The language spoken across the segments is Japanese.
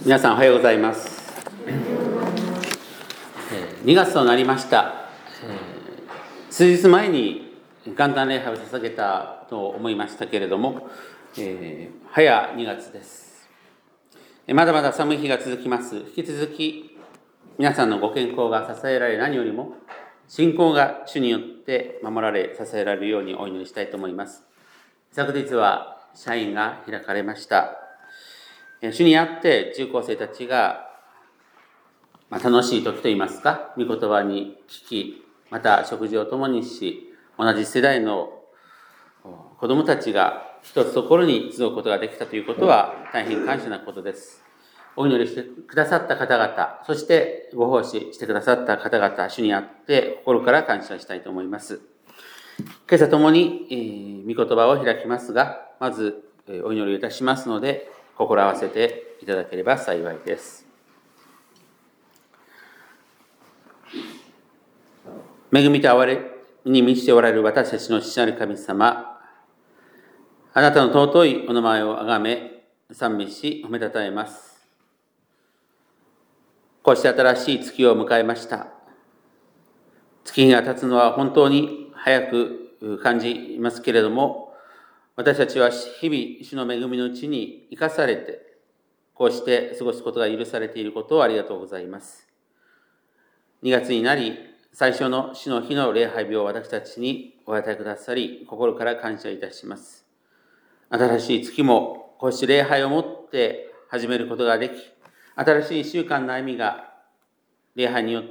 皆さんおはようございます。2月となりました。数日前に元旦礼拝を捧げたと思いましたけれども、早2月です。まだまだ寒い日が続きます。引き続き皆さんのご健康が支えられ、何よりも信仰が主によって守られ、支えられるようにお祈りしたいと思います。昨日は社員が開かれました。主にあって中高生たちが、楽しい時といいますか、御言葉に聞き、また食事を共にし、同じ世代の子どもたちが一つところに集うことができたということは大変感謝なことです。お祈りしてくださった方々、そしてご奉仕してくださった方々、主にあって心から感謝したいと思います。今朝ともに、御言葉を開きますが、まずお祈りいたしますので、心合わせていただければ幸いです。恵みと憐れに満ちておられる私たちの父なる神様、あなたの尊いお名前をあがめ、賛美し、褒めたたえます。こうして新しい月を迎えました。月日が経つのは本当に早く感じますけれども、私たちは日々主の恵みのうちに生かされて、こうして過ごすことが許されていることをありがとうございます。2月になり、最初の主の日の礼拝日を私たちにお与えくださり、心から感謝いたします。新しい月もこうして礼拝をもって始めることができ、新しい1週間の歩みが礼拝によって、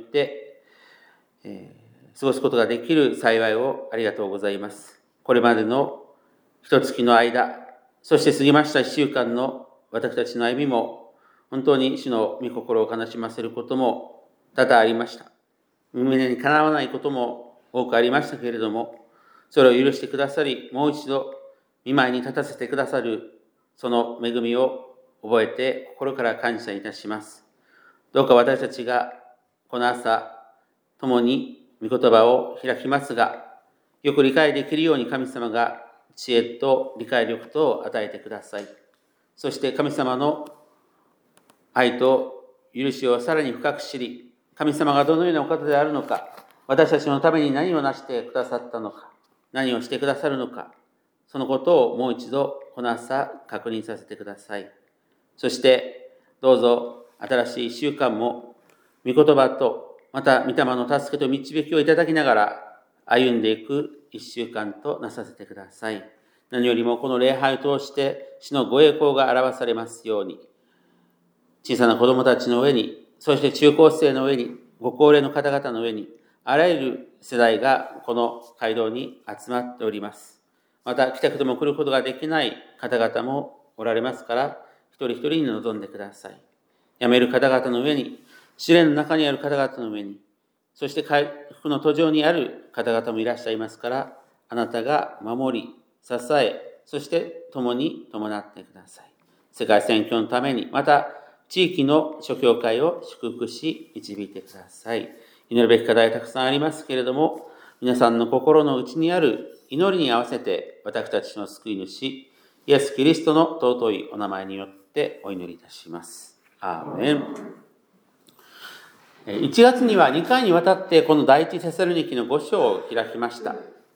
過ごすことができる幸いをありがとうございます。これまでの一月の間、そして過ぎました1週間の私たちの歩みも、本当に主の御心を悲しませることも多々ありました。胸にかなわないことも多くありましたけれども、それを許してくださり、もう一度御前に立たせてくださる、その恵みを覚えて心から感謝いたします。どうか私たちがこの朝、共に御言葉を開きますが、よく理解できるように神様が知恵と理解力とを与えてください。そして神様の愛と許しをさらに深く知り、神様がどのようなお方であるのか、私たちのために何をなしてくださったのか、何をしてくださるのか、そのことをもう一度この朝確認させてください。そしてどうぞ新しい1週間も御言葉とまた御霊の助けと導きをいただきながら歩んでいく1週間となさせてください。何よりもこの礼拝を通して主のご栄光が表されますように、小さな子供たちの上に、そして中高生の上に、ご高齢の方々の上に、あらゆる世代がこの街道に集まっております。また来たくても来ることができない方々もおられますから、一人一人に臨んでください。辞める方々の上に、試練の中にある方々の上に、そして回復の途上にある方々もいらっしゃいますから、あなたが守り、支え、そして共に伴ってください。世界宣教のために、また地域の諸教会を祝福し、導いてください。祈るべき課題たくさんありますけれども、皆さんの心の内にある祈りに合わせて、私たちの救い主、イエス・キリストの尊いお名前によってお祈りいたします。アーメン。1月には2回にわたってこの第一テサロニケの5章を開きました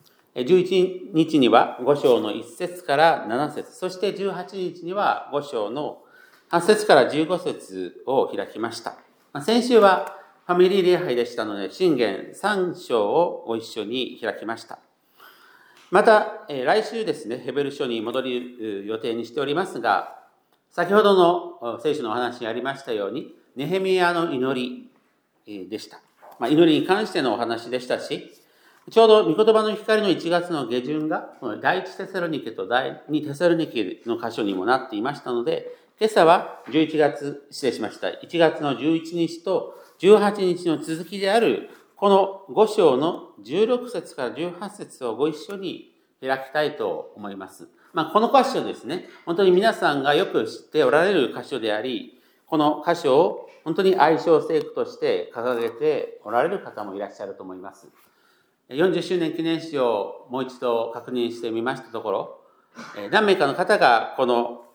。11日には5章の1節から7節、そして18日には5章の8節から15節を開きました。先週はファミリー礼拝でしたので、箴言3章をご一緒に開きました。また、来週ですね、ヘベル書に戻る予定にしておりますが、先ほどの聖書のお話にありましたように、ネヘミヤの祈りでした。祈りに関してのお話でしたし、ちょうど御言葉の光の1月の下旬が、第1テサロニケと第2テサロニケの箇所にもなっていましたので、今朝は1月の11日と18日の続きである、この5章の16節から18節をご一緒に開きたいと思います。この箇所ですね、本当に皆さんがよく知っておられる箇所であり、この箇所を本当に愛称聖句として掲げておられる方もいらっしゃると思います。40周年記念誌をもう一度確認してみましたところ、何名かの方がこの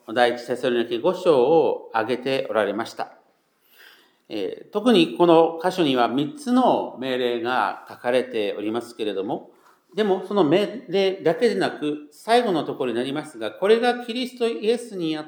第一テサロニケ5章を挙げておられました。特にこの箇所には3つの命令が書かれておりますけれども、でもその命令だけでなく、最後のところになりますが、これがキリストイエスにあって、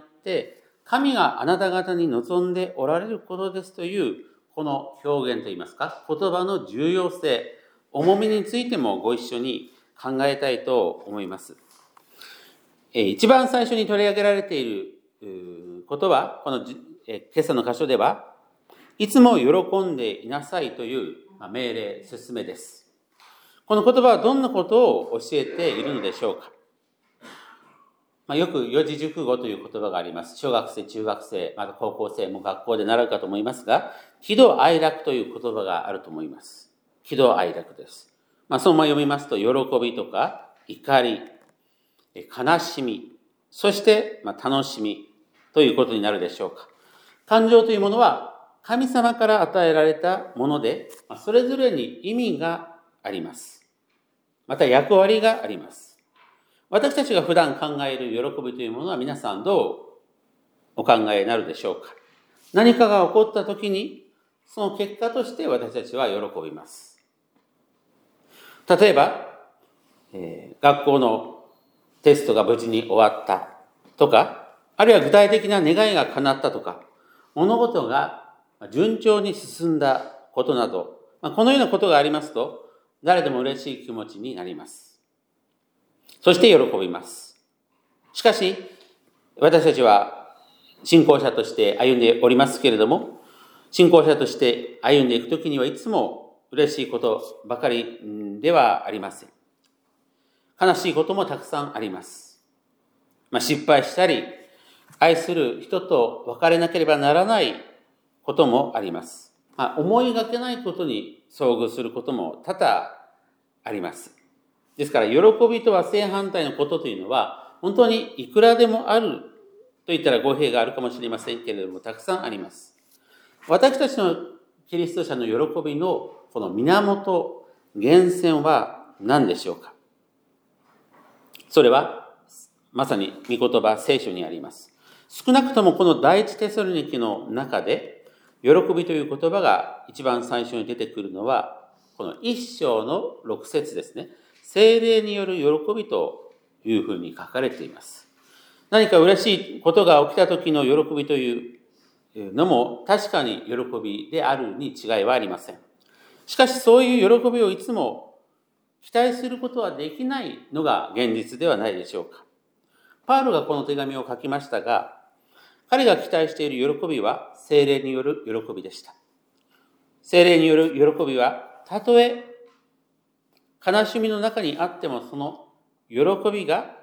神があなた方に望んでおられることですという、この表現といいますか、言葉の重要性、重みについてもご一緒に考えたいと思います。一番最初に取り上げられていることは、この今朝の箇所では、いつも喜んでいなさいという命令、勧めです。この言葉はどんなことを教えているのでしょうか。よく四字熟語という言葉があります。小学生、中学生、また高校生も学校で習うかと思いますが、喜怒哀楽という言葉があると思います。喜怒哀楽です。そのまま読みますと、喜びとか怒り、悲しみ、そして楽しみということになるでしょうか。感情というものは神様から与えられたもので、それぞれに意味があります。また役割があります。私たちが普段考える喜びというものは皆さんどうお考えになるでしょうか。何かが起こったときに、その結果として私たちは喜びます。例えば、学校のテストが無事に終わったとか、あるいは具体的な願いが叶ったとか、物事が順調に進んだことなど、このようなことがありますと、誰でも嬉しい気持ちになります。そして喜びます。しかし、私たちは信仰者として歩んでおりますけれども、信仰者として歩んでいくときにはいつも嬉しいことばかりではありません。悲しいこともたくさんあります。失敗したり、愛する人と別れなければならないこともあります。思いがけないことに遭遇することも多々あります。ですから、喜びとは正反対のことというのは、本当にいくらでもあると言ったら語弊があるかもしれませんけれども、たくさんあります。私たちのキリスト者の喜びのこの源、源泉は何でしょうか。それは、まさに御言葉、聖書にあります。少なくともこの第一テサロニケの中で、喜びという言葉が一番最初に出てくるのは、この一章の6節ですね。聖霊による喜びというふうに書かれています。何か嬉しいことが起きた時の喜びというのも確かに喜びであるに違いはありません。しかしそういう喜びをいつも期待することはできないのが現実ではないでしょうか。パウロがこの手紙を書きましたが、彼が期待している喜びは聖霊による喜びでした。聖霊による喜びは、たとえ悲しみの中にあってもその喜びが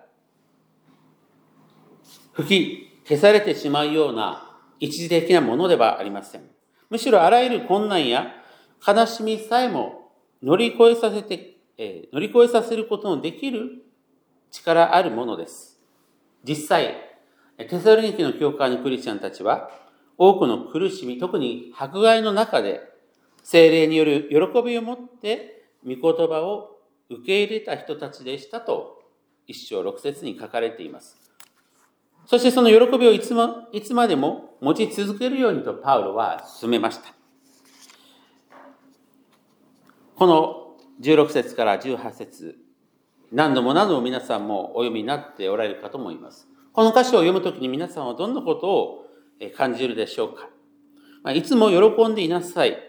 吹き消されてしまうような一時的なものではありません。むしろあらゆる困難や悲しみさえも乗り越えさせることのできる力あるものです。実際、テサロニケの教会のクリスチャンたちは多くの苦しみ、特に迫害の中で聖霊による喜びを持って御言葉を受け入れた人たちでしたと一章6節に書かれています。そしてその喜びをいつまでも持ち続けるようにとパウロは進めました。この16節から18節、何度も皆さんもお読みになっておられるかと思います。この箇所を読むときに皆さんはどんなことを感じるでしょうか。いつも喜んでいなさい。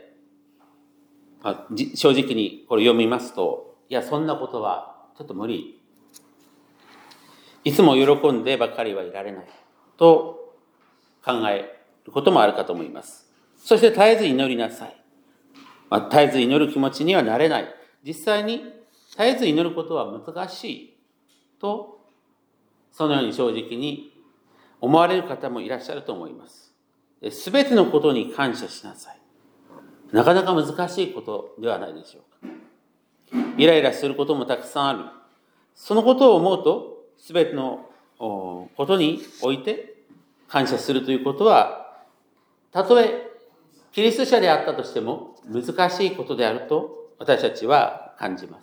正直にこれ読みますと、いや、そんなことはちょっと無理。いつも喜んでばかりはいられないと考えることもあるかと思います。そして絶えず祈りなさい。絶えず祈る気持ちにはなれない。実際に絶えず祈ることは難しいと、そのように正直に思われる方もいらっしゃると思います。すべてのことに感謝しなさい。なかなか難しいことではないでしょうか。イライラすることもたくさんある。そのことを思うと、すべてのことにおいて感謝するということは、たとえキリスト者であったとしても難しいことであると私たちは感じます。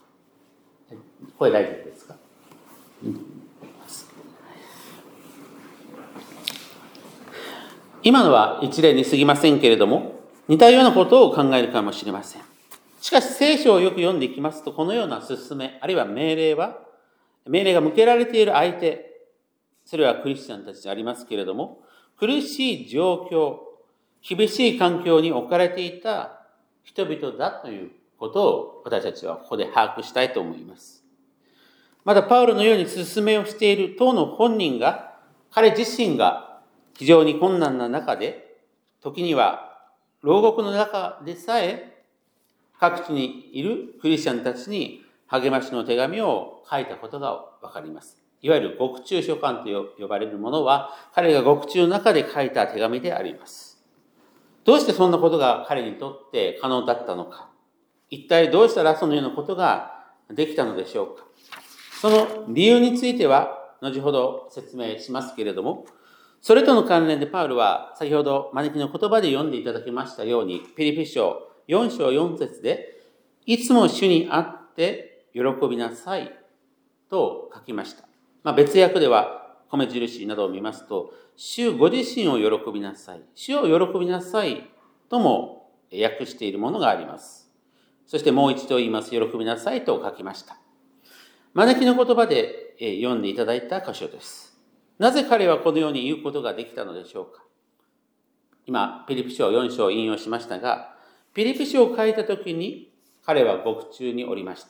これ大丈夫ですか？ 今のは一例に過ぎませんけれども、似たようなことを考えるかもしれません。しかし聖書をよく読んでいきますと、このような勧め、あるいは命令が向けられている相手、それはクリスチャンたちでありますけれども、苦しい状況、厳しい環境に置かれていた人々だということを私たちはここで把握したいと思います。またパウロのように勧めをしている当の本人が、彼自身が非常に困難な中で、時には牢獄の中でさえ各地にいるクリスチャンたちに励ましの手紙を書いたことがわかります。いわゆる獄中書簡と呼ばれるものは、彼が獄中の中で書いた手紙であります。どうしてそんなことが彼にとって可能だったのか。一体どうしたらそのようなことができたのでしょうか。その理由については後ほど説明しますけれども、それとの関連でパウロは先ほど招きの言葉で読んでいただきましたように、ピリピ書4章4節で、いつも主にあって喜びなさいと書きました。別訳では米印などを見ますと、主ご自身を喜びなさい、主を喜びなさいとも訳しているものがあります。そしてもう一度言います。喜びなさいと書きました。招きの言葉で読んでいただいた箇所です。なぜ彼はこのように言うことができたのでしょうか。今、ピリピ書4章を引用しましたが、ピリピ書を書いたときに彼は獄中におりました。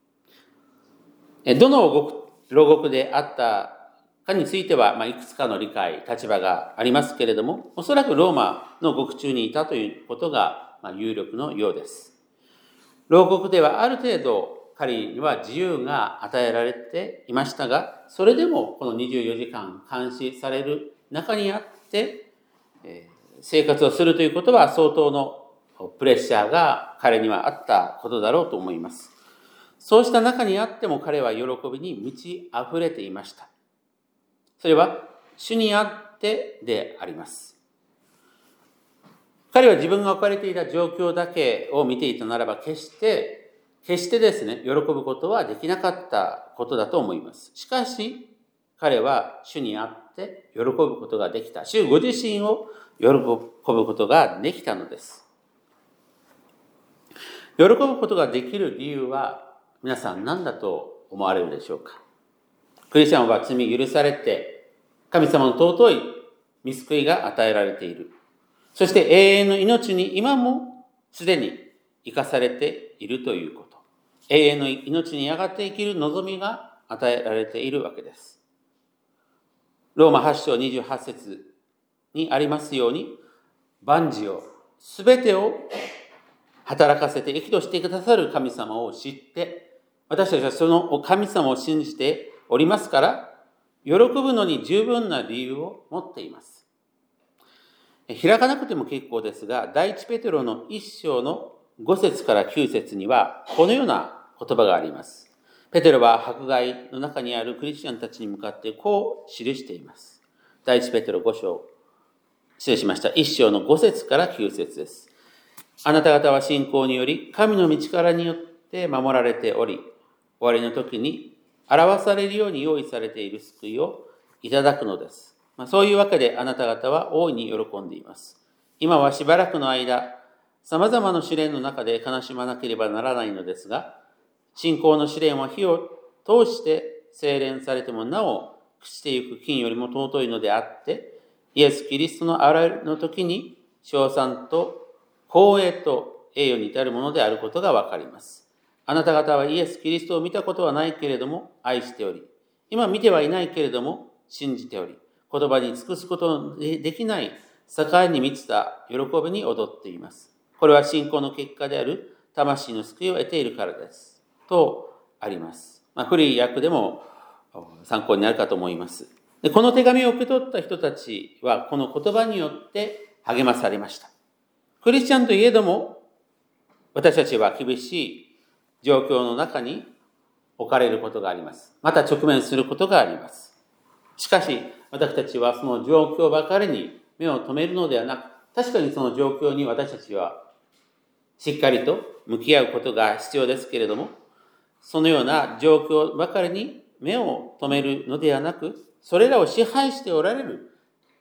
どの牢獄であったかについては、いくつかの理解、立場がありますけれども、おそらくローマの獄中にいたということが有力のようです。牢獄ではある程度彼には自由が与えられていましたが、それでもこの24時間監視される中にあって生活をするということは相当のプレッシャーが彼にはあったことだろうと思います。そうした中にあっても彼は喜びに満ち溢れていました。それは主にあってであります。彼は自分が置かれていた状況だけを見ていたならば決してですね、喜ぶことはできなかったことだと思います。しかし彼は主にあって喜ぶことができた。主ご自身を喜ぶことができたのです。喜ぶことができる理由は皆さん何だと思われるでしょうか。クリスチャンは罪許されて神様の尊い御救いが与えられている。そして永遠の命に今もすでに生かされているということ。永遠の命にやがて生きる望みが与えられているわけです。ローマ8章28節にありますように、万事をすべてを働かせて益としてくださる神様を知って、私たちはその神様を信じておりますから、喜ぶのに十分な理由を持っています。開かなくても結構ですが、第一ペテロの1章の5節から9節にはこのような言葉があります。ペテロは迫害の中にあるクリスチャンたちに向かってこう記しています。第一ペテロ5章、1章の5節から9節です。あなた方は信仰により神の道からによって守られており、終わりの時に表されるように用意されている救いをいただくのです。そういうわけであなた方は大いに喜んでいます。今はしばらくの間、様々な試練の中で悲しまなければならないのですが、信仰の試練は火を通して精錬されてもなお朽ちてゆく金よりも尊いのであって、イエス・キリストの現れの時に称賛と光栄と栄誉に至るものであることがわかります。あなた方はイエス・キリストを見たことはないけれども愛しており、今見てはいないけれども信じており、言葉に尽くすことのできない栄に満ちた喜びに踊っています。これは信仰の結果である魂の救いを得ているからです。とあります。古い訳でも参考になるかと思います。で、この手紙を受け取った人たちはこの言葉によって励まされました。クリスチャンといえども、私たちは厳しい状況の中に置かれることがあります。また直面することがあります。しかし、私たちはその状況ばかりに目を留めるのではなく、確かにその状況に私たちはしっかりと向き合うことが必要ですけれども、そのような状況ばかりに目を留めるのではなく、それらを支配しておられる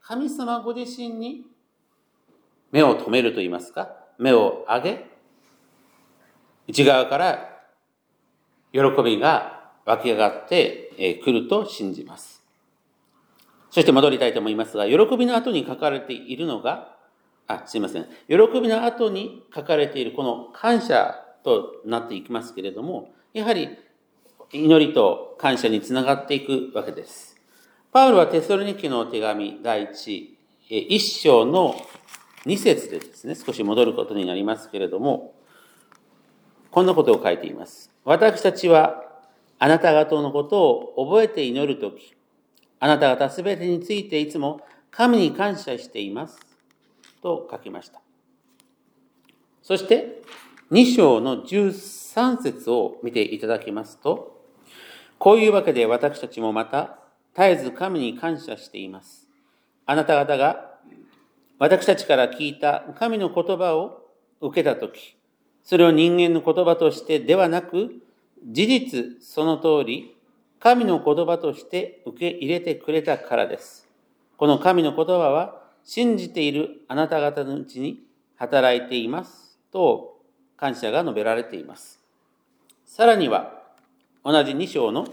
神様ご自身に目を留めるといいますか、目を上げ、内側から喜びが湧き上がってくると信じます。そして戻りたいと思いますが、喜びの後に書かれているのが、喜びの後に書かれているこの感謝となっていきますけれども、やはり祈りと感謝につながっていくわけです。パウロはテサロニケの手紙第1章の2節でですね、少し戻ることになりますけれども、こんなことを書いています。私たちはあなた方のことを覚えて祈るとき、あなた方すべてについていつも神に感謝していますと書きました。そして2章の13節を見ていただきますと、こういうわけで私たちもまた絶えず神に感謝しています。あなた方が私たちから聞いた神の言葉を受けたとき、それを人間の言葉としてではなく、事実その通り、神の言葉として受け入れてくれたからです。この神の言葉は、信じているあなた方のうちに働いていますと感謝が述べられています。さらには、同じ2章の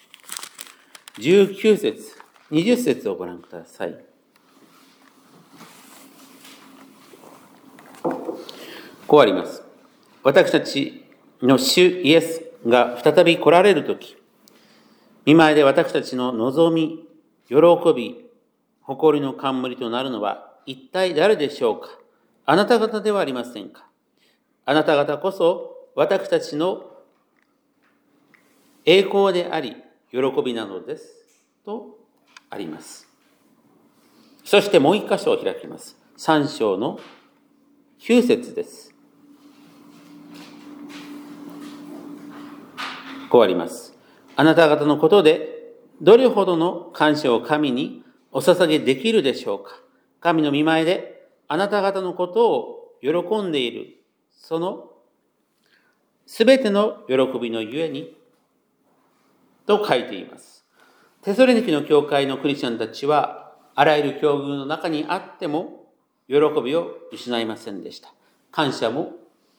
19節、20節をご覧ください。こうあります。私たちの主イエスが再び来られるとき、御前で私たちの望み、喜び、誇りの冠となるのは一体誰でしょうか。あなた方ではありませんか。あなた方こそ私たちの栄光であり、喜びなのです。とあります。そしてもう一箇所を開きます。3章の9節です。こうあります。あなた方のことでどれほどの感謝を神にお捧げできるでしょうか。神の御前であなた方のことを喜んでいる、そのすべての喜びのゆえに、と書いています。テサロニケの教会のクリスチャンたちは、あらゆる境遇の中にあっても、喜びを失いませんでした。感謝も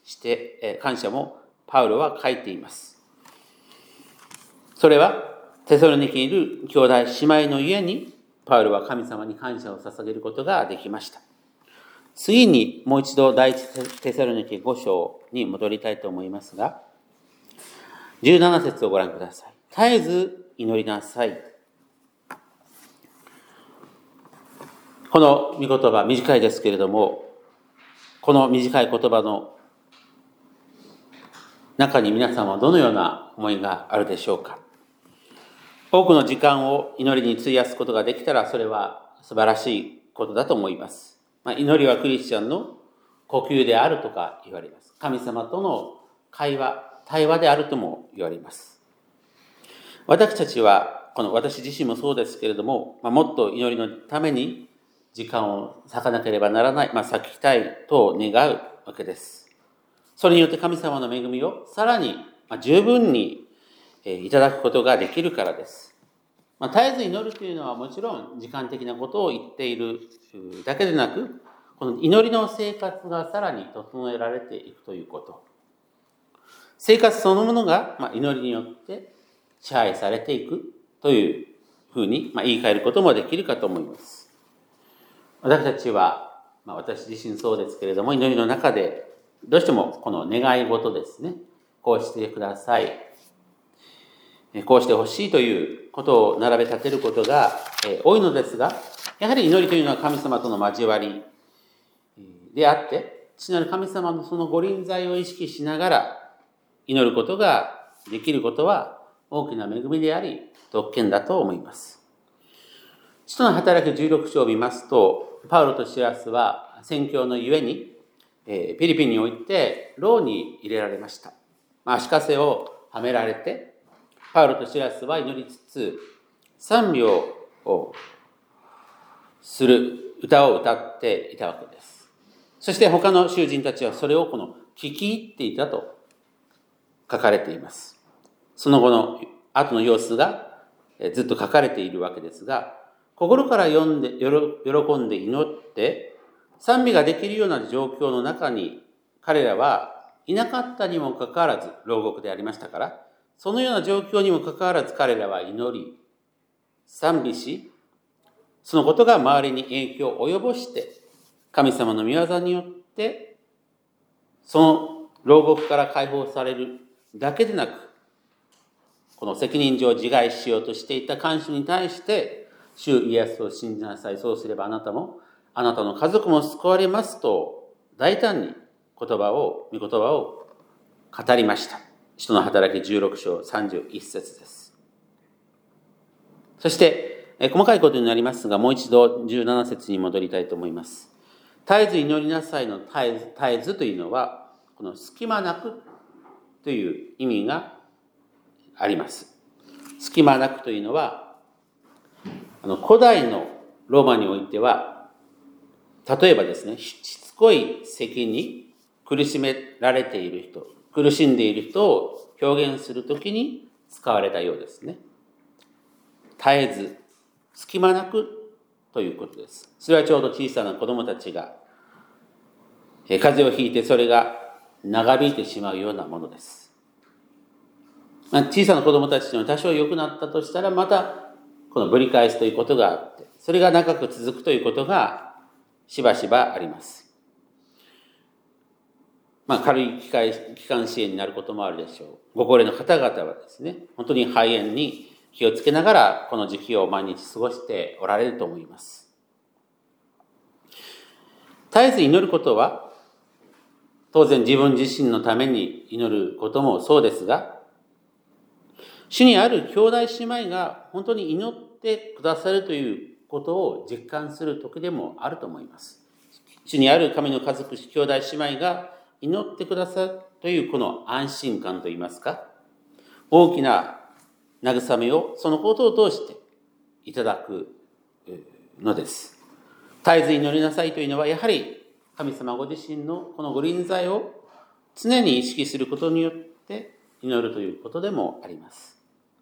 パウロは書いています。それは、テサロニケにいる兄弟姉妹のゆえに、パウロは神様に感謝を捧げることができました。次にもう一度第一テサロニケ5章に戻りたいと思いますが、17節をご覧ください。絶えず祈りなさい。この御言葉、短いですけれども、この短い言葉の中に皆さんはどのような思いがあるでしょうか。多くの時間を祈りに費やすことができたら、それは素晴らしいことだと思います。祈りはクリスチャンの呼吸であるとか言われます。神様との対話であるとも言われます。私たちは、私自身もそうですけれども、もっと祈りのために時間を割かなければならない、割きたいと願うわけです。それによって神様の恵みをさらに十分にいただくことができるからです。絶えず祈るというのはもちろん時間的なことを言っているだけでなく、この祈りの生活がさらに整えられていくということ。生活そのものが祈りによって支配されていくというふうに言い換えることもできるかと思います。私たちは、私自身そうですけれども、祈りの中でどうしてもこの願い事ですね、こうしてください、こうしてほしいということを並べ立てることが多いのですが、やはり祈りというのは神様との交わりであって、父なる神様のそのご臨在を意識しながら祈ることができることは大きな恵みであり、特権だと思います。使徒の働き16章を見ますと、パウロとシラスは宣教のゆえに、フィリピンにおいて牢に入れられました。足かせをはめられて、パウロとシラスは祈りつつ、賛美をする歌を歌っていたわけです。そして他の囚人たちはそれを聞き入っていたと書かれています。その後の後の様子がずっと書かれているわけですが、 心から喜んで祈って賛美ができるような状況の中に彼らはいなかったにもかかわらず、牢獄でありましたから、そのような状況にもかかわらず彼らは祈り、賛美し、そのことが周りに影響を及ぼして、神様の御業によって、その牢獄から解放されるだけでなく、この責任上自害しようとしていた看守に対して、主イエスを信じなさい、そうすればあなたも、あなたの家族も救われますと、大胆に御言葉を語りました。使徒の働き16章31節です。そして、細かいことになりますが、もう一度17節に戻りたいと思います。絶えず祈りなさいの絶えずというのは、この隙間なくという意味があります。隙間なくというのは、古代のローマにおいては、例えばですね、しつこい咳に苦しめられている人、苦しんでいる人を表現するときに使われたようですね。絶えず、隙間なくということです。それはちょうど小さな子供たちが風邪をひいてそれが長引いてしまうようなものです。小さな子供たちの多少良くなったとしたら、またこのぶり返すということがあって、それが長く続くということがしばしばあります。軽い気管支炎になることもあるでしょう。ご高齢の方々はですね、本当に肺炎に気をつけながらこの時期を毎日過ごしておられると思います。絶えず祈ることは、当然自分自身のために祈ることもそうですが、主にある兄弟姉妹が本当に祈ってくださるということを実感する時でもあると思います。主にある神の家族、兄弟姉妹が祈ってくださるというこの安心感といいますか、大きな慰めをそのことを通していただくのです。絶えず祈りなさいというのは、やはり神様ご自身のこのご臨在を常に意識することによって祈るということでもあります。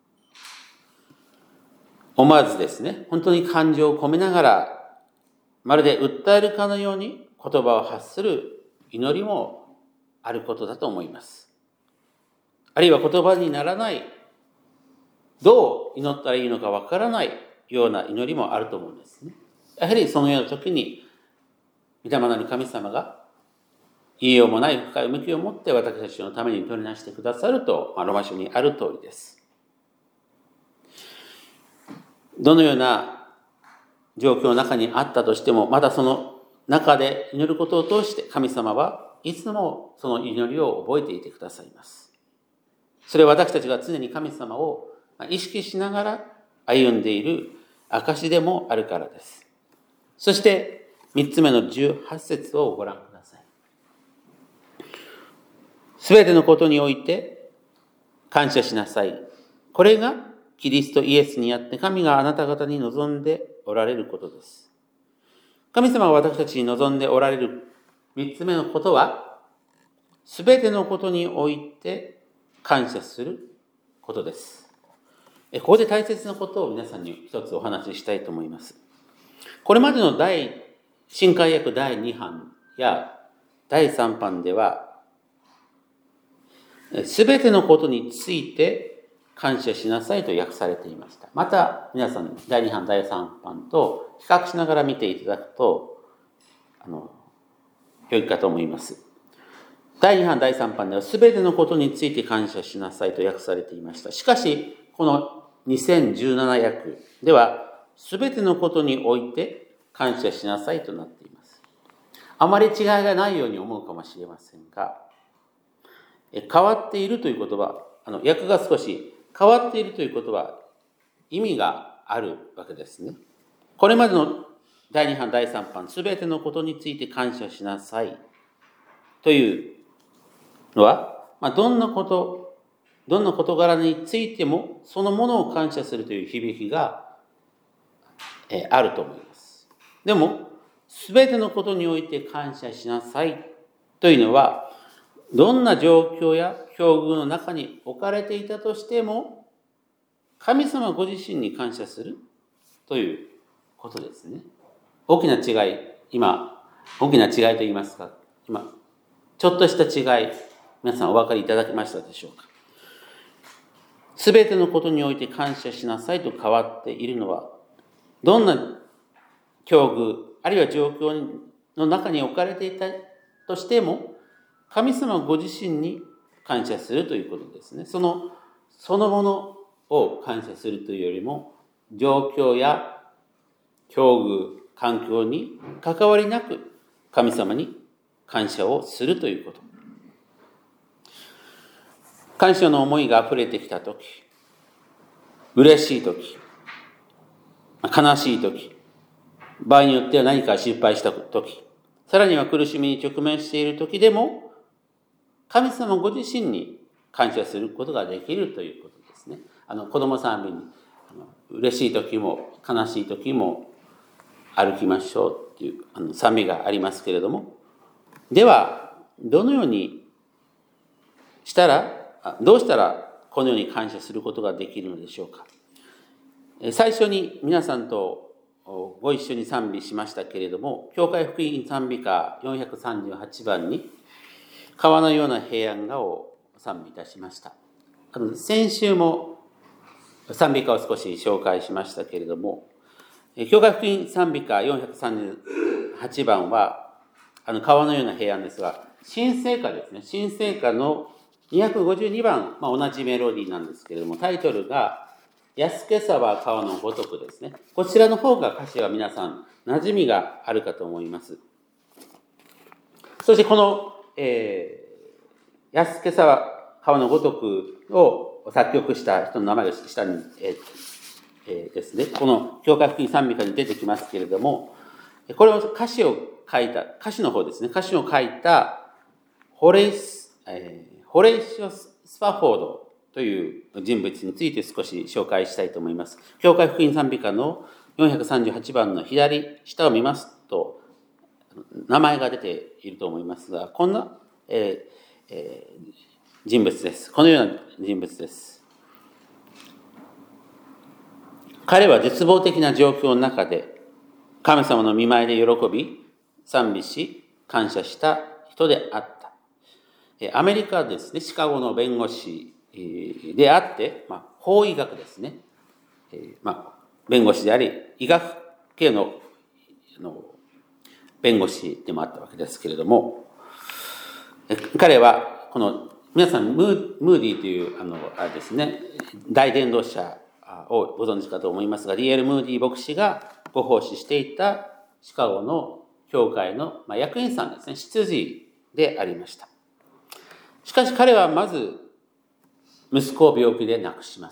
思わずですね、本当に感情を込めながら、まるで訴えるかのように言葉を発する祈りもあることだと思います。あるいは言葉にならない、どう祈ったらいいのかわからないような祈りもあると思うんですね。やはりそのような時に、御霊なる神様が言いようもない深い向きを持って私たちのために取りなしてくださると、ローマ書にある通りです。どのような状況の中にあったとしても、またその中で祈ることを通して神様はいつもその祈りを覚えていてくださいます。それは私たちが常に神様を意識しながら歩んでいる証でもあるからです。そして3つ目の18節をご覧ください。すべてのことにおいて感謝しなさい。これがキリストイエスにあって神があなた方に望んでおられることです。神様が私たちに望んでおられる3つ目のことは、すべてのことにおいて感謝することです。ここで大切なことを皆さんに一つお話ししたいと思います。これまでの新海訳第2版や第3版では、すべてのことについて感謝しなさいと訳されていました。また皆さん第2版第3版と比較しながら見ていただくと良いかと思います。第2版第3版ではすべてのことについて感謝しなさいと訳されていました。しかしこの2017訳ではすべてのことにおいて感謝しなさいとなっています。あまり違いがないように思うかもしれませんが、変わっているという言葉、訳が少し変わっているということは意味があるわけですね。これまでの第2版第3版、すべてのことについて感謝しなさいというのは、どんな事柄についてもそのものを感謝するという響きがあると思います。でも、すべてのことにおいて感謝しなさいというのは、どんな状況や境遇の中に置かれていたとしても、神様ご自身に感謝するということですね。大きな違いと言いますか、ちょっとした違い、皆さんお分かりいただけましたでしょうか。すべてのことにおいて感謝しなさいと変わっているのは、どんな境遇、あるいは状況の中に置かれていたとしても、神様ご自身に感謝するということですね。そのものを感謝するというよりも、状況や境遇、環境に関わりなく神様に感謝をするということ。感謝の思いが溢れてきたとき、嬉しいとき、悲しいとき、場合によっては何か失敗したとき、さらには苦しみに直面しているときでも、神様ご自身に感謝することができるということですね。子供賛美に嬉しいときも悲しいときも歩きましょうっていう賛美がありますけれども、ではどのようにどうしたらこのように感謝することができるのでしょうか。最初に皆さんとご一緒に賛美しましたけれども、教会福音賛美歌438番に川のような平安がを賛美いたしました。先週も賛美歌を少し紹介しましたけれども、教会福音賛美歌438番は川のような平安ですが、新聖歌ですね。新聖歌の252番、同じメロディーなんですけれども、タイトルが安けさは川のごとくですね。こちらの方が歌詞は皆さん馴染みがあるかと思います。そしてこの、安けさは川のごとくを作曲した人の名前が下に、ですね、この教会福音賛美歌に出てきますけれども、これを歌詞の方ですね、歌詞を書いたホレイシオ・スパフォードという人物について少し紹介したいと思います。教会福音賛美歌の438番の左下を見ますと、名前が出ていると思いますが、こんな、人物です。このような人物です。彼は絶望的な状況の中で、神様の御前で喜び、賛美し、感謝した人であった。アメリカですね、シカゴの弁護士であって、法医学ですね、弁護士であり、医学系の弁護士でもあったわけですけれども、彼はこの皆さんムーディというあれですね、大伝道者をご存知かと思いますが、D.L. ムーディ牧師がご奉仕していたシカゴの教会の役員さんですね、執事でありました。しかし彼はまず息子を病気で亡くします。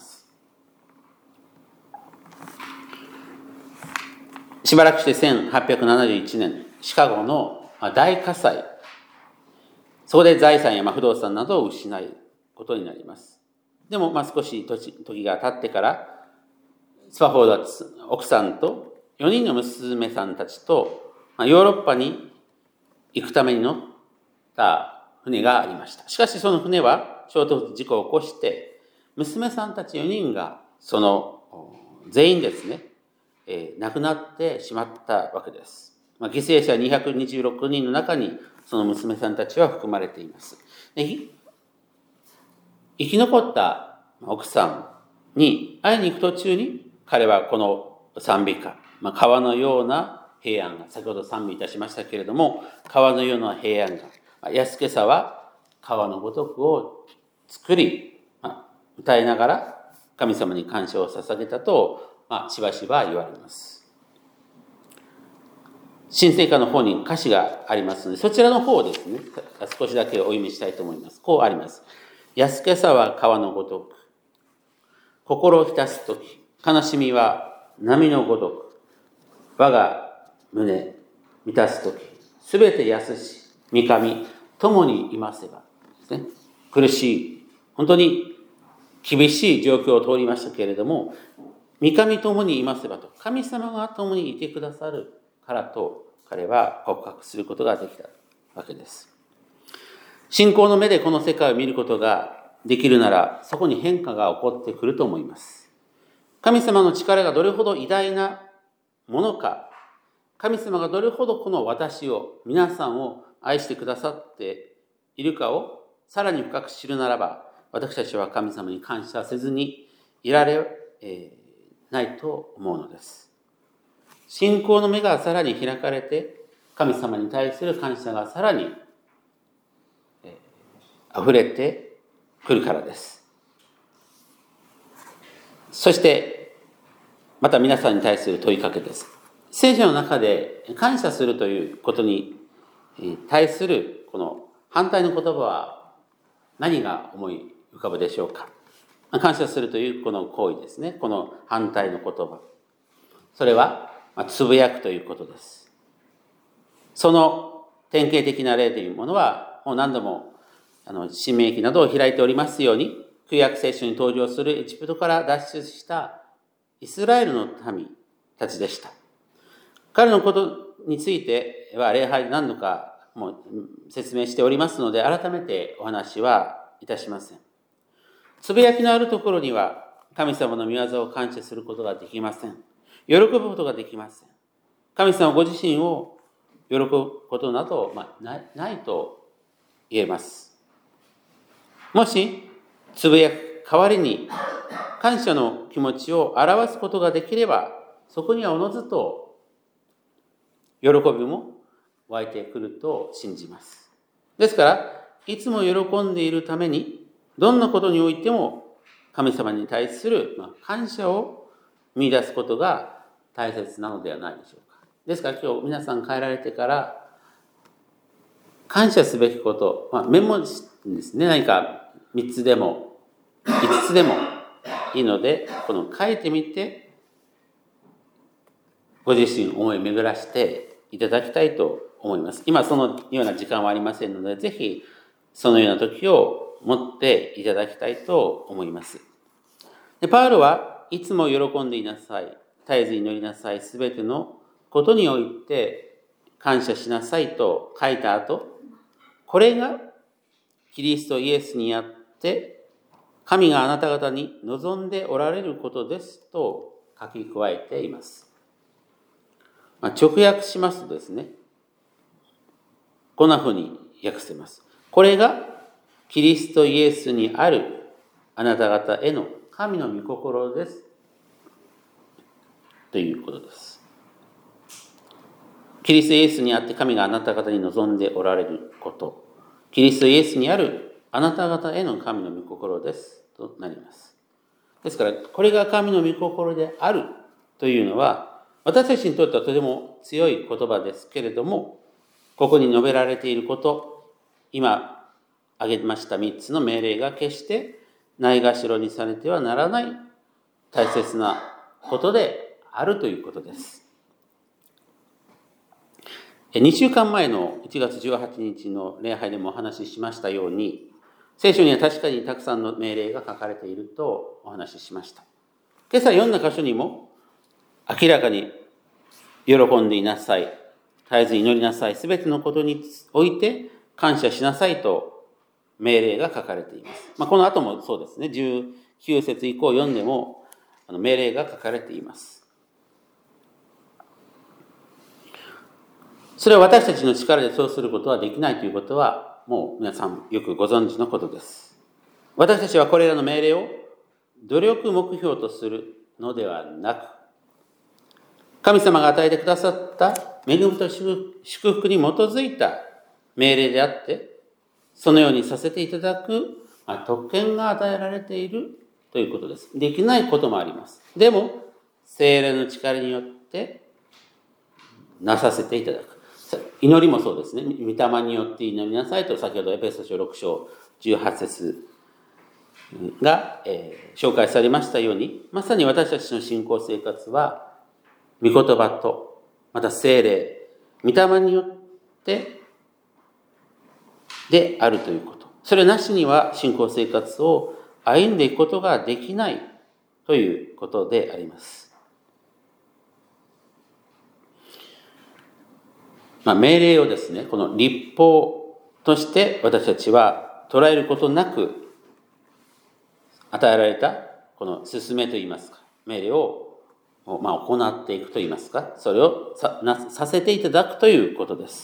しばらくして1871年、シカゴの大火災、そこで財産や不動産などを失うことになります。でも少し時が経ってから、スパフォードは奥さんと4人の娘さんたちとヨーロッパに行くために乗った船がありました。しかしその船は衝突事故を起こして、娘さんたち4人が全員ですね、亡くなってしまったわけです。犠牲者226人の中にその娘さんたちは含まれています。生き残った奥さんに会いに行く途中に、彼はこの賛美歌、川のような平安が、先ほど賛美いたしましたけれども、川のような平安が、安けさは川のごとくを作り、歌いながら神様に感謝を捧げたと、しばしば言われます。新聖歌の方に歌詞がありますので、そちらの方をですね、少しだけお読みしたいと思います。こうあります。安けさは川のごとく、心を浸すとき、悲しみは波のごとく、我が胸満たすとき、すべて安し、御神共にいますばですね。苦しい、本当に厳しい状況を通りましたけれども、御神共にいますばと、神様が共にいてくださるからと、彼は告白することができたわけです。信仰の目でこの世界を見ることができるなら、そこに変化が起こってくると思います。神様の力がどれほど偉大なものか、神様がどれほどこの私を、皆さんを愛してくださっているかをさらに深く知るならば、私たちは神様に感謝せずにいられないと思うのです。信仰の目がさらに開かれて、神様に対する感謝がさらに溢れてくるからです。そしてまた皆さんに対する問いかけです。聖書の中で感謝するということに対するこの反対の言葉は何が思い浮かぶでしょうか。感謝するというこの行為ですね。この反対の言葉。それはつぶやくということです。その典型的な例というものは、もう何度も新明記などを開いておりますように、旧約聖書に登場するエジプトから脱出したイスラエルの民たちでした。彼のことについては礼拝で何度かもう説明しておりますので、改めてお話はいたしません。つぶやきのあるところには神様の御業を感謝することができません。喜ぶことができません。神様ご自身を喜ぶことなど、ないと言えます。もしつぶやく代わりに感謝の気持ちを表すことができれば、そこにはおのずと喜びも湧いてくると信じます。ですから、いつも喜んでいるために、どんなことにおいても神様に対する感謝を見出すことが大切なのではないでしょうか。ですから今日皆さん帰られてから感謝すべきこと、メモですね、何か3つでも5つでもいいので、この書いてみてご自身思い巡らしていただきたいと思います。今そのような時間はありませんので、ぜひそのような時を持っていただきたいと思います。で、パウロはいつも喜んでいなさい、絶えず祈りなさい、すべてのことにおいて感謝しなさいと書いた後、これがキリストイエスにあって神があなた方に望んでおられることですと書き加えています。直訳しますとですね、こんなふうに訳せます。これがキリストイエスにあるあなた方への神の御心ですということです。キリストイエスにあって神があなた方に望んでおられること、キリストイエスにあるあなた方への神の御心ですとなります。ですから、これが神の御心であるというのは、私たちにとってはとても強い言葉ですけれども、ここに述べられていること、今挙げました3つの命令が決してないがしろにされてはならない大切なことであるということです。2週間前の1月18日の礼拝でもお話ししましたように、聖書には確かにたくさんの命令が書かれているとお話ししました。今朝読んだ箇所にも明らかに喜んでいなさい、絶えず祈りなさい、すべてのことにおいて感謝しなさいと命令が書かれています。この後もそうですね、19節以降読んでも命令が書かれています。それは私たちの力でそうすることはできないということは、もう皆さんよくご存知のことです。私たちはこれらの命令を努力目標とするのではなく、神様が与えてくださった恵みと祝福に基づいた命令であって、そのようにさせていただく特権が与えられているということです。できないこともあります。でも、聖霊の力によってなさせていただく。祈りもそうですね。御霊によって祈りなさいと、先ほどエペソ書6章18節が、紹介されましたように、まさに私たちの信仰生活は、御言葉と、また聖霊、御霊によってであるということ。それなしには信仰生活を歩んでいくことができないということであります。命令をですね、この律法として私たちは捉えることなく、与えられたこの勧めといいますか、命令をを、行っていくといいますか、それをさせていただくということです。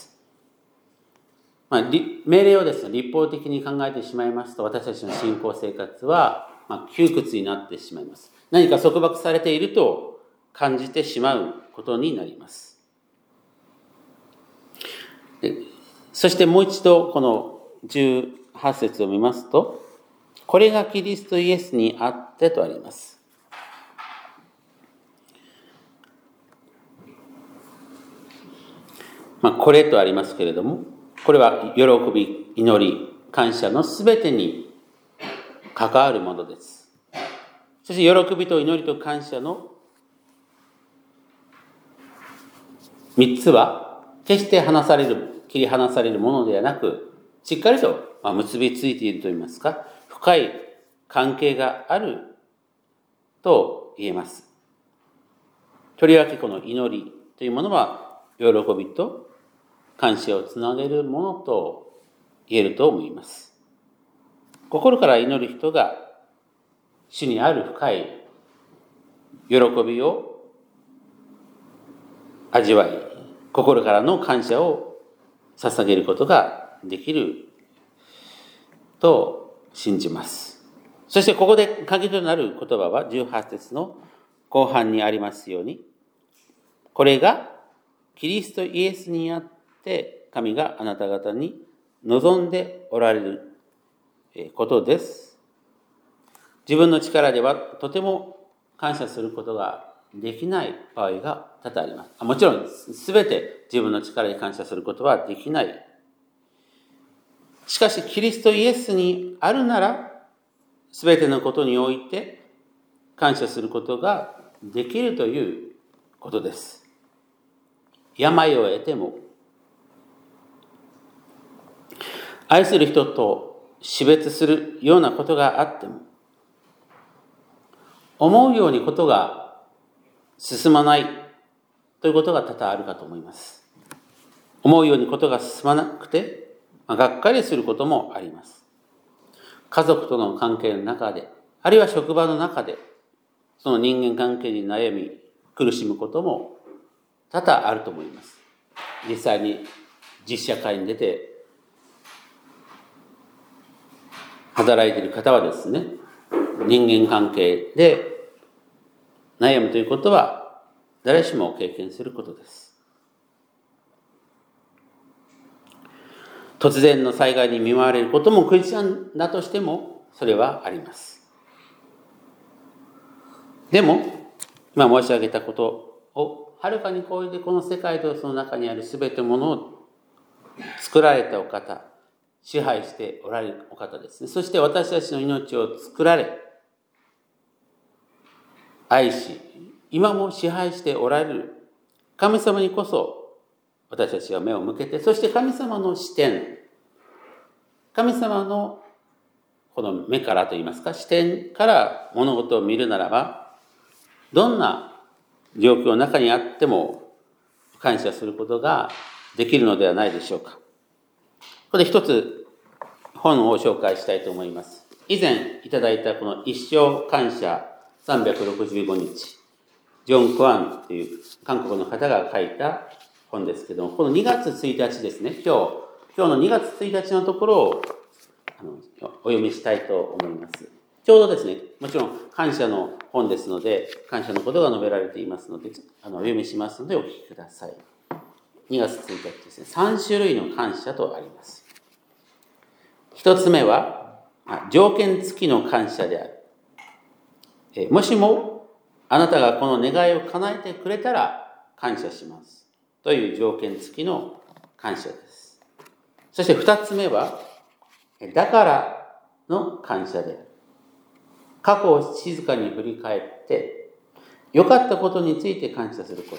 命令をですね、立法的に考えてしまいますと、私たちの信仰生活は、窮屈になってしまいます。何か束縛されていると感じてしまうことになります。そしてもう一度、この18節を見ますと、これがキリストイエスにあってとあります。これとありますけれども、これは喜び、祈り、感謝のすべてに関わるものです。そして喜びと祈りと感謝の3つは決して切り離されるものではなく、しっかりと結びついているといいますか、深い関係があると言えます。とりわけこの祈りというものは、喜びと感謝をつなげるものと言えると思います。心から祈る人が主にある深い喜びを味わい、心からの感謝を捧げることができると信じます。そしてここで鍵となる言葉は18節の後半にありますように、これがキリストイエスにあって神があなた方に望んでおられることです。自分の力ではとても感謝することができない場合が多々あります。もちろん全て自分の力で感謝することはできない。しかしキリストイエスにあるなら、全てのことにおいて感謝することができるということです。病を得ても、愛する人と死別するようなことがあっても、思うようにことが進まないということが多々あるかと思います。思うようにことが進まなくて、がっかりすることもあります。家族との関係の中で、あるいは職場の中で、その人間関係に悩み、苦しむことも多々あると思います。実際に実社会に出て働いている方はですね、人間関係で悩むということは誰しも経験することです。突然の災害に見舞われることもクリスチャンだとしてもそれはあります。でも今申し上げたことをはるかに超えて、この世界とその中にあるすべてのものを作られたお方、支配しておられるお方ですね。そして私たちの命を作られ、愛し、今も支配しておられる神様にこそ私たちは目を向けて、そして神様の視点、神様のこの目からといいますか、視点から物事を見るならば、どんな状況の中にあっても感謝することができるのではないでしょうか。ここで一つ本を紹介したいと思います。以前いただいたこの一生感謝365日、ジョン・クワンという韓国の方が書いた本ですけども、この2月1日ですね、今日の2月1日のところをお読みしたいと思います。ちょうどですね、もちろん感謝の本ですので、感謝のことが述べられていますので、お読みしますのでお聞きください。2月1日ですね、3種類の感謝とあります。1つ目は、条件付きの感謝である。もしもあなたがこの願いを叶えてくれたら感謝しますという条件付きの感謝です。そして2つ目は、だからの感謝である。過去を静かに振り返って良かったことについて感謝すること。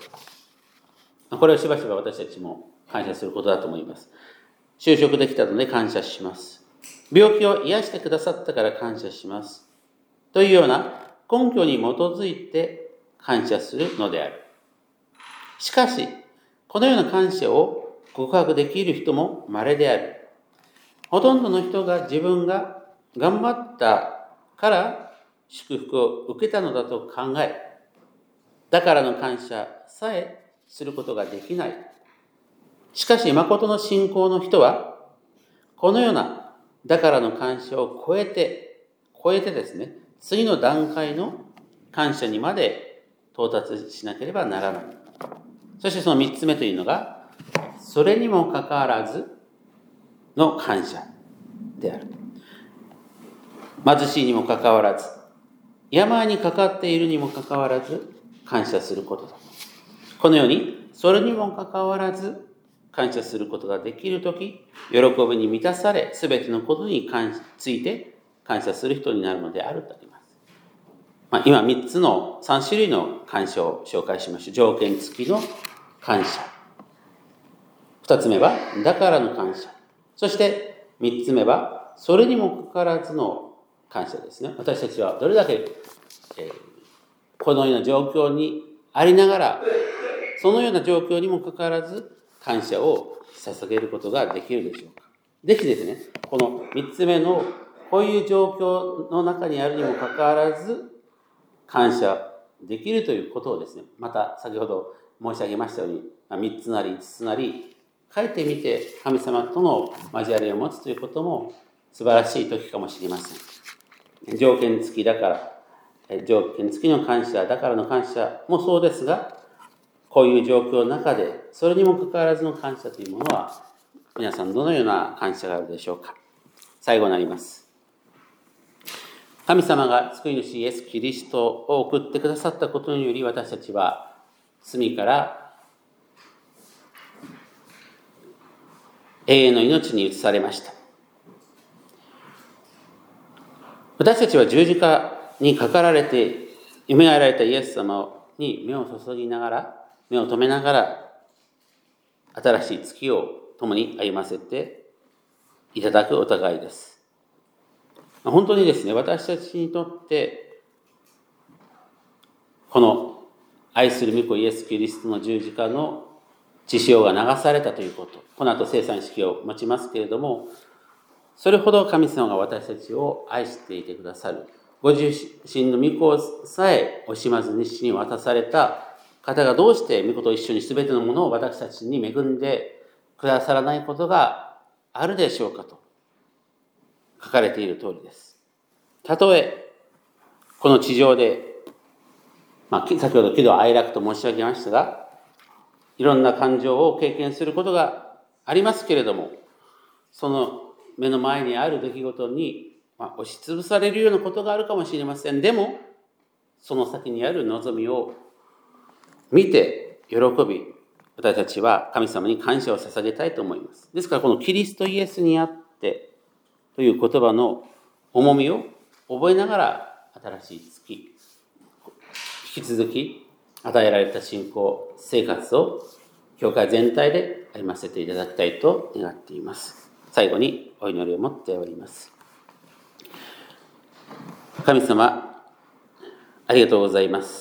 これはしばしば私たちも感謝することだと思います。就職できたので感謝します。病気を癒してくださったから感謝します。というような根拠に基づいて感謝するのである。しかし、このような感謝を告白できる人も稀である。ほとんどの人が自分が頑張ったから祝福を受けたのだと考え、 だからの感謝さえすることができない。しかし、誠の信仰の人は、このようなだからの感謝を超えてですね、次の段階の感謝にまで到達しなければならない。そしてその3つ目というのが、それにもかかわらずの感謝である。貧しいにもかかわらず、病にかかっているにもかかわらず感謝することだ。このように、それにもかかわらず感謝することができるとき、喜びに満たされ、すべてのことについて感謝する人になるのであるとあります。今3種類の感謝を紹介しました。条件付きの感謝。2つ目は、だからの感謝。そして3つ目は、それにもかかわらずの感謝ですね。私たちはどれだけ、このような状況にありながら、そのような状況にもかかわらず感謝を捧げることができるでしょうか。ぜひですね、この3つ目のこういう状況の中にあるにもかかわらず感謝できるということをですね、また先ほど申し上げましたように、3つなり5つなり書いてみて神様との交わりを持つということも素晴らしい時かもしれません。条件付きだから、条件付きの感謝だからの感謝もそうですが、こういう状況の中でそれにもかかわらずの感謝というものは、皆さんどのような感謝があるでしょうか。最後になります。神様が救い主イエス・キリストを送ってくださったことにより、私たちは罪から永遠の命に移されました。私たちは十字架にかかられて蘇られたイエス様に目を注ぎながら、目を留めながら、新しい月を共に歩ませていただくお互いです。本当にですね、私たちにとってこの愛する御子イエス・キリストの十字架の血潮が流されたということ、この後聖餐式を持ちますけれども、それほど神様が私たちを愛していてくださる、ご自身の御子さえ惜しまずに死に渡された方が、どうして御子と一緒に全てのものを私たちに恵んでくださらないことがあるでしょうかと書かれている通りです。たとえこの地上で、先ほど喜怒哀楽と申し上げましたが、いろんな感情を経験することがありますけれども、その目の前にある出来事に、押しつぶされるようなことがあるかもしれません。でもその先にある望みを見て喜び、私たちは神様に感謝を捧げたいと思います。ですから、このキリストイエスにあってという言葉の重みを覚えながら、新しい月、引き続き与えられた信仰生活を教会全体で歩ませていただきたいと願っています。最後にお祈りを持っております。神様、ありがとうございます。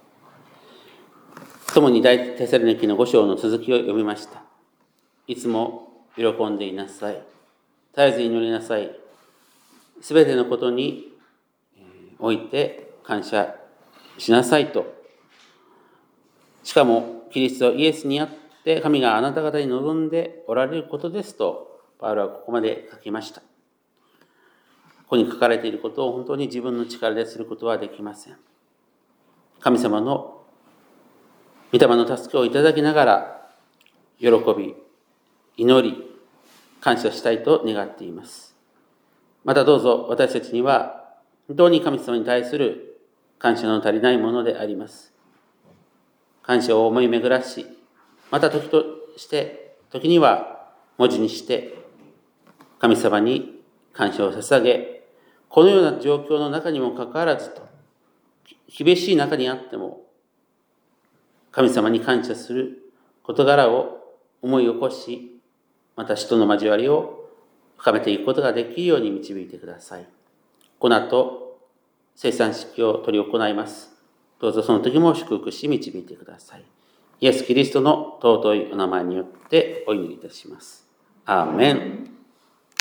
共に第テサロニケの5章の続きを読みました。いつも喜んでいなさい。絶えず祈りなさい。すべてのことにおいて感謝しなさいと。しかもキリストイエスにあって神があなた方に望んでおられることですと、パウロはここまで書きました。ここに書かれていることを本当に自分の力ですることはできません。神様の御霊の助けをいただきながら、喜び、祈り、感謝したいと願っています。またどうぞ私たちには本当に神様に対する感謝の足りないものであります。感謝を思い巡らし、また時には文字にして神様に感謝を捧げ、このような状況の中にもかかわらずと、厳しい中にあっても神様に感謝する事柄を思い起こし、また人の交わりを深めていくことができるように導いてください。この後、聖餐式を執り行います。どうぞその時も祝福し導いてください。イエス・キリストの尊いお名前によってお祈りいたします。アーメン。